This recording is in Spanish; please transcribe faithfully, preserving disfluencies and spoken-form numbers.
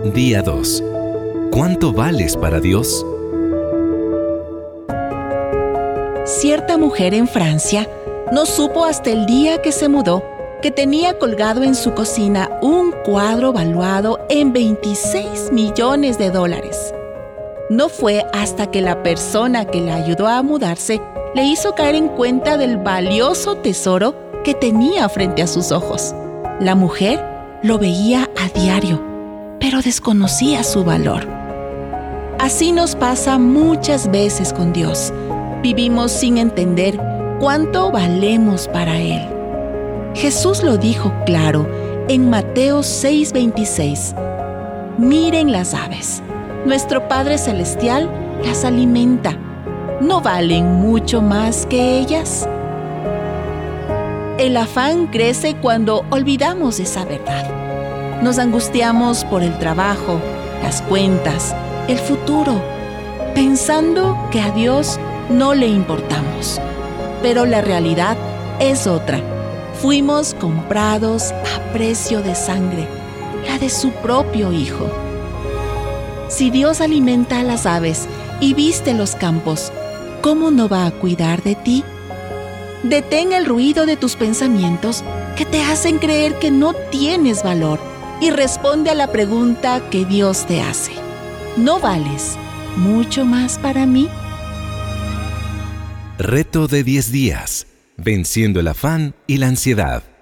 Día dos. ¿Cuánto vales para Dios? Cierta mujer en Francia no supo hasta el día que se mudó que tenía colgado en su cocina un cuadro valuado en veintiséis millones de dólares. No fue hasta que la persona que la ayudó a mudarse le hizo caer en cuenta del valioso tesoro que tenía frente a sus ojos. La mujer lo veía a diario, pero desconocía su valor. Así nos pasa muchas veces con Dios. Vivimos sin entender cuánto valemos para Él. Jesús lo dijo claro en Mateo seis veintiséis. Miren las aves. Nuestro Padre Celestial las alimenta. ¿No valen mucho más que ellas? El afán crece cuando olvidamos esa verdad. Nos angustiamos por el trabajo, las cuentas, el futuro, pensando que a Dios no le importamos. Pero la realidad es otra. Fuimos comprados a precio de sangre, la de su propio Hijo. Si Dios alimenta a las aves y viste los campos, ¿cómo no va a cuidar de ti? Detén el ruido de tus pensamientos que te hacen creer que no tienes valor y responde a la pregunta que Dios te hace. ¿No vales mucho más para mí? Reto de diez días. Venciendo el afán y la ansiedad.